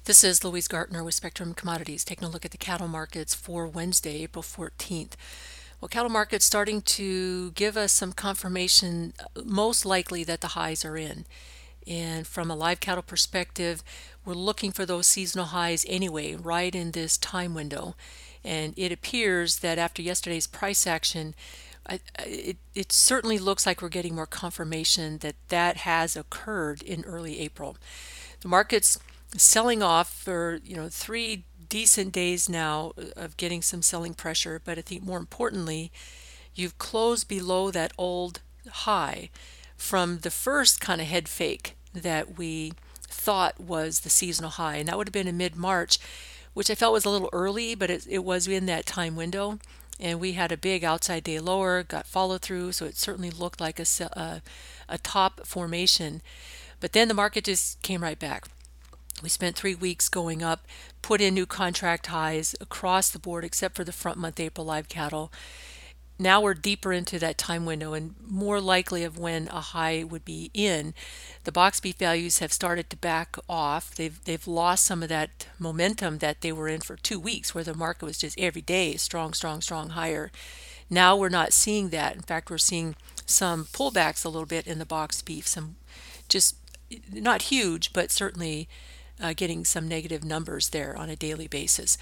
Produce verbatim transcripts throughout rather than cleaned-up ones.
This is Louise Gartner with Spectrum Commodities, taking a look at the cattle markets for Wednesday, April fourteenth. Well, cattle markets starting to give us some confirmation, uh, most likely that the highs are in. And from a live cattle perspective, we're looking for those seasonal highs anyway, right in this time window. And it appears that after yesterday's price action, I, it, it certainly looks like we're getting more confirmation that that has occurred in early April. The market's selling off for, you know, three decent days now of getting some selling pressure, but I think more importantly, you've closed below that old high from the first kind of head fake that we thought was the seasonal high, and that would have been in mid-March, which I felt was a little early, but it, it was in that time window. And we had a big outside day lower, got follow through, so it certainly looked like a, a, a top formation. But then the market just came right back. We spent three weeks going up, put in new contract highs across the board except for the front month April live cattle. Now we're deeper into that time window and more likely of when a high would be in. The box beef values have started to back off. They've they've lost some of that momentum that they were in for two weeks where the market was just every day strong, strong, strong higher. Now we're not seeing that. In fact, we're seeing some pullbacks a little bit in the box beef, some just not huge, but certainly uh, getting some negative numbers there on a daily basis.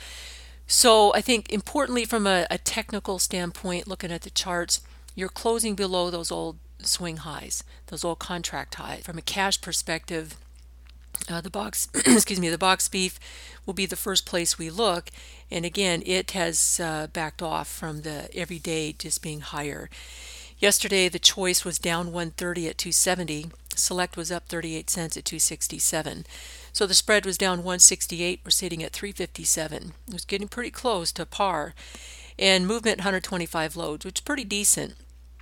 So I think importantly from a, a technical standpoint, looking at the charts, you're closing below those old swing highs, those old contract highs. From a cash perspective, uh, the box, excuse me, the box beef will be the first place we look. And again, it has uh, backed off from the everyday just being higher. Yesterday, the choice was down one thirty at two seventy. Select was up thirty-eight cents at two sixty-seven. So the spread was down one sixty-eight. We're sitting at three fifty-seven. It was getting pretty close to par. And movement one hundred twenty-five loads, which is pretty decent.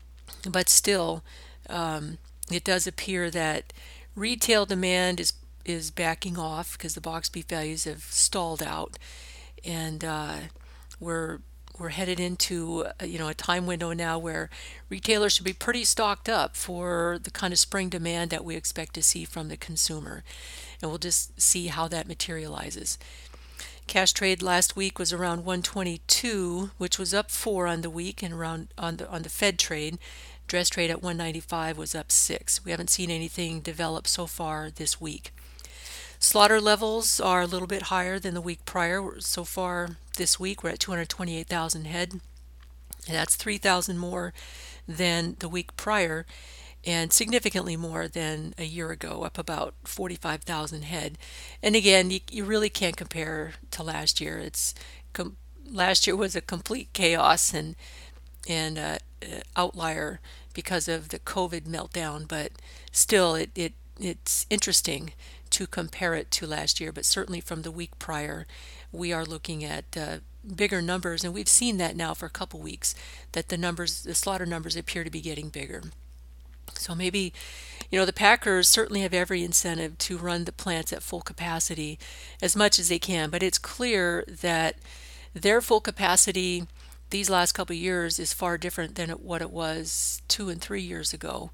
But still, um, it does appear that retail demand is is backing off because the box beef values have stalled out, and uh, we're we're headed into uh, you know a time window now where retailers should be pretty stocked up for the kind of spring demand that we expect to see from the consumer, and we'll just see how that materializes. Cash trade last week was around one twenty-two, which was up four on the week, and around on the on the Fed trade. Dress trade at one ninety-five was up six. We haven't seen anything develop so far this week. Slaughter levels are a little bit higher than the week prior. So far this week, we're at two hundred twenty-eight thousand head. And that's three thousand more than the week prior and significantly more than a year ago, up about forty-five thousand head. And again, you, you really can't compare to last year. It's com- last year was a complete chaos and and uh, uh, outlier because of the COVID meltdown, but still it, it it's interesting to compare it to last year, but certainly from the week prior, we are looking at uh, bigger numbers, and we've seen that now for a couple weeks, that the numbers, the slaughter numbers appear to be getting bigger. So maybe, you know, the packers certainly have every incentive to run the plants at full capacity as much as they can, but it's clear that their full capacity these last couple of years is far different than what it was two and three years ago.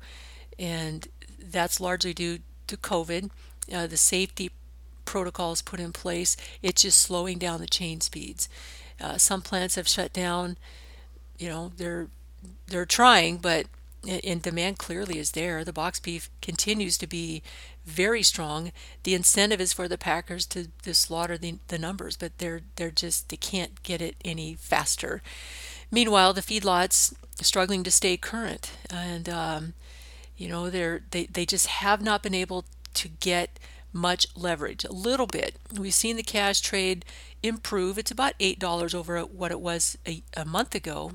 And that's largely due to COVID, uh, the safety protocols put in place. It's just slowing down the chain speeds. Uh, some plants have shut down. You know, they're they're trying, but and demand clearly is there. The box beef continues to be very strong. The incentive is for the packers to, to slaughter the, the numbers, but they're they're just they can't get it any faster. Meanwhile, the feedlots are struggling to stay current, and um, you know they're they they just have not been able to get much leverage. A little bit. We've seen the cash trade improve. It's about eight dollars over what it was a, a month ago,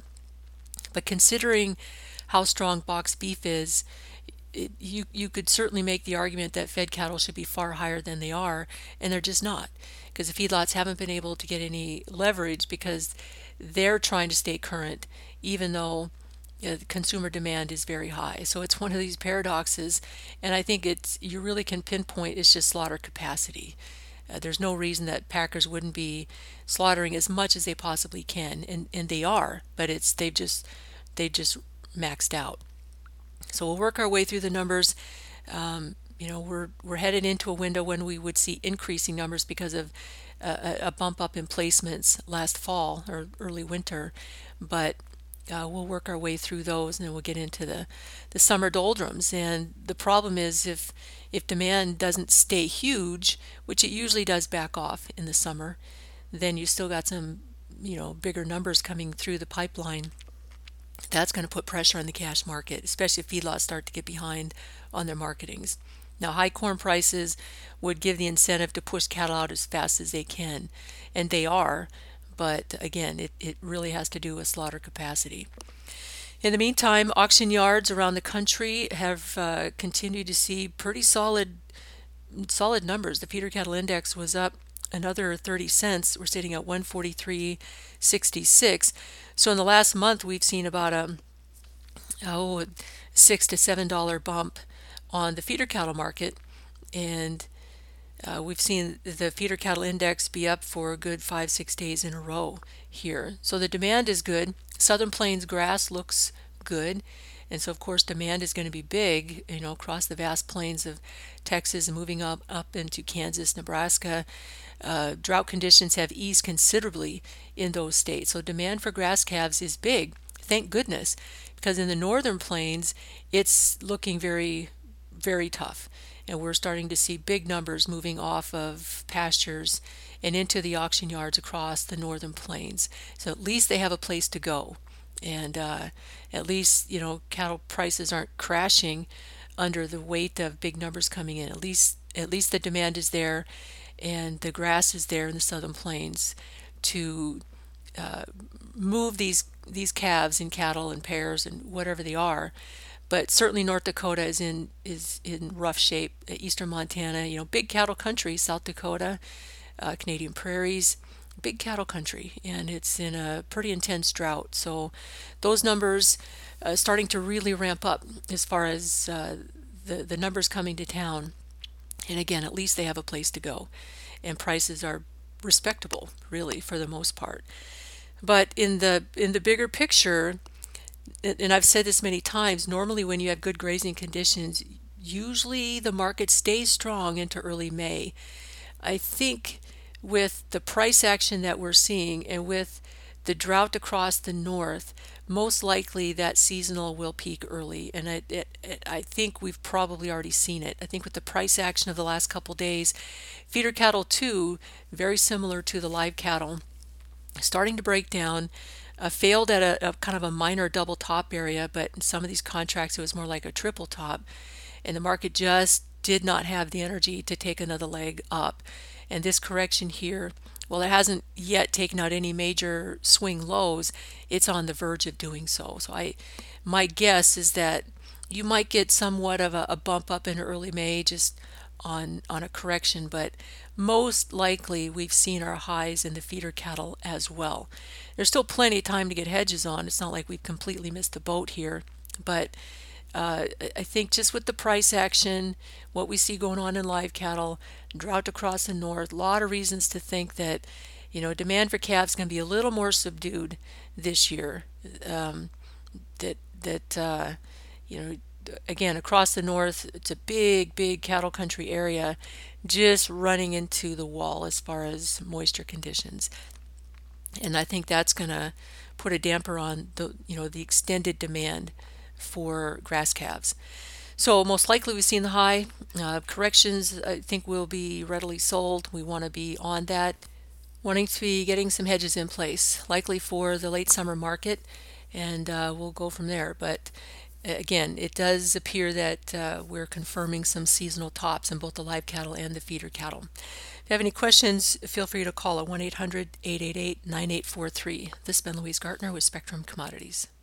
but considering how strong box beef is, it, you you could certainly make the argument that fed cattle should be far higher than they are, and they're just not, because the feedlots haven't been able to get any leverage because they're trying to stay current, even though you know, the consumer demand is very high. So it's one of these paradoxes, and I think it's you really can pinpoint it's just slaughter capacity. Uh, there's no reason that packers wouldn't be slaughtering as much as they possibly can, and, and they are, but it's they've just they just maxed out. So we'll work our way through the numbers. Um, you know, we're we're headed into a window when we would see increasing numbers because of uh, a, a bump up in placements last fall or early winter, but uh, we'll work our way through those, and then we'll get into the the summer doldrums. And the problem is if if demand doesn't stay huge, which it usually does back off in the summer, then you still got some, you know, bigger numbers coming through the pipeline. That's going to put pressure on the cash market, especially if feedlots start to get behind on their marketings. Now, high corn prices would give the incentive to push cattle out as fast as they can, and they are, but again, it, it really has to do with slaughter capacity. In the meantime, auction yards around the country have uh, continued to see pretty solid solid numbers. The feeder cattle index was up another thirty cents. We're sitting at one forty-three sixty-six. So in the last month, we've seen about a oh six to seven dollar bump on the feeder cattle market, and uh, we've seen the feeder cattle index be up for a good five six days in a row here. So the demand is good. Southern Plains grass looks good. And so, of course, demand is going to be big, you know, across the vast plains of Texas and moving up, up into Kansas, Nebraska. Uh, drought conditions have eased considerably in those states. So demand for grass calves is big, thank goodness, because in the northern plains, it's looking very, very tough. And we're starting to see big numbers moving off of pastures and into the auction yards across the northern plains. So at least they have a place to go. And uh, at least, you know, cattle prices aren't crashing under the weight of big numbers coming in. At least, at least the demand is there, and the grass is there in the southern plains to uh, move these these calves and cattle and pairs and whatever they are. But certainly North Dakota is in is in rough shape. Eastern Montana, you know, big cattle country. South Dakota, uh, Canadian prairies. Big cattle country, and it's in a pretty intense drought. So those numbers uh, starting to really ramp up as far as uh, the the numbers coming to town. And again, at least they have a place to go, and prices are respectable, really, for the most part. But in the in the bigger picture, and I've said this many times, normally when you have good grazing conditions, usually the market stays strong into early May. I think with the price action that we're seeing and with the drought across the north, most likely that seasonal will peak early. And it, it, it, I think we've probably already seen it. I think with the price action of the last couple days, feeder cattle too, very similar to the live cattle, starting to break down. Uh, failed at a, a kind of a minor double top area, but in some of these contracts it was more like a triple top, and the market just did not have the energy to take another leg up. And this correction here, well, it hasn't yet taken out any major swing lows. It's on the verge of doing so. So I, my guess is that you might get somewhat of a, a bump up in early May just on on a correction, but most likely we've seen our highs in the feeder cattle as well. There's still plenty of time to get hedges on. It's not like we've completely missed the boat here, but Uh, I think just with the price action, what we see going on in live cattle, drought across the north, a lot of reasons to think that, you know, demand for calves is going to be a little more subdued this year. Um, that that uh, you know, again, across the north, it's a big, big cattle country area, just running into the wall as far as moisture conditions, and I think that's going to put a damper on the, you know, the extended demand for grass calves. So most likely we've seen the high. Uh, corrections I think will be readily sold. We want to be on that, wanting to be getting some hedges in place, likely for the late summer market, and uh, we'll go from there. But again, it does appear that uh, we're confirming some seasonal tops in both the live cattle and the feeder cattle. If you have any questions, feel free to call at one eight hundred, eight eight eight, nine eight four three. This has been Louise Gartner with Spectrum Commodities.